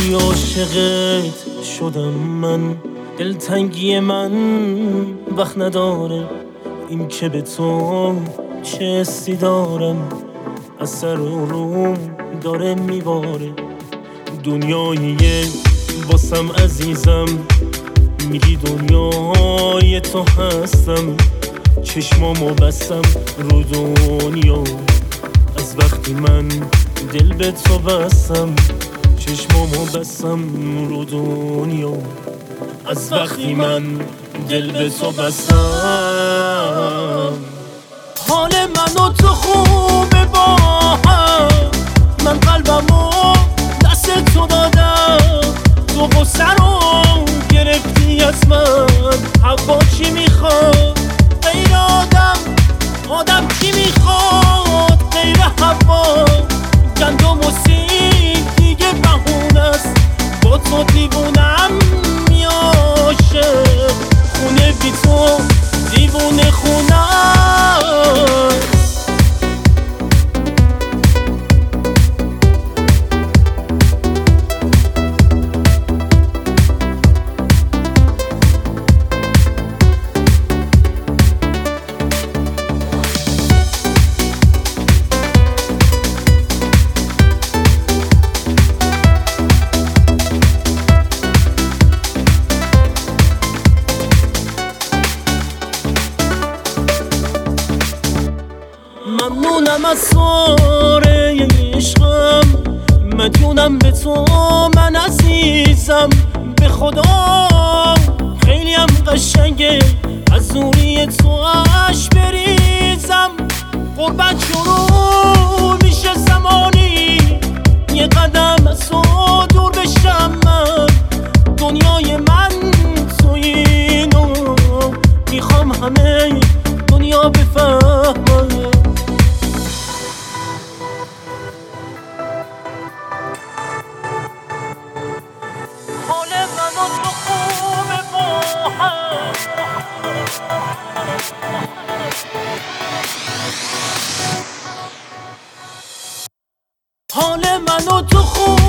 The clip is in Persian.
عاشقت شدم من، دلتنگی من وقت نداره، این که به تو چه حسی دارم، از سر و روم داره میباره. دنیاییه واسم عزیزم، میگی دنیای تو هستم، چشمامو بستم رو دنیا، از وقتی من دل به تو بستم، چشمامو بستم رو دنیا، از وقتی من دل به تو بستم. حال من و تو خوبه با هم، من قلبمو دست تو دادم، تو غصه رو گرفتی از من. حوا چی میخواد غیر آدم، آدم چی میخواد غیر حوا، گندم و سیب دیگه بهونه است، با تو دیوونم میاشه، خونه بی تو دیوونه خونه است. ممنونم از ساره عشقم، مدیونم به تو من عزیزم، به خدا خیلی هم قشنگه از دوری تو اش بریزم. غربت شروع میشه زمانی یه قدم از تو دور بشم من، دنیای من تویینو میخوام همه دنیا بفهمه. حال من و تو خوبه با هم، حال من و تو خوبه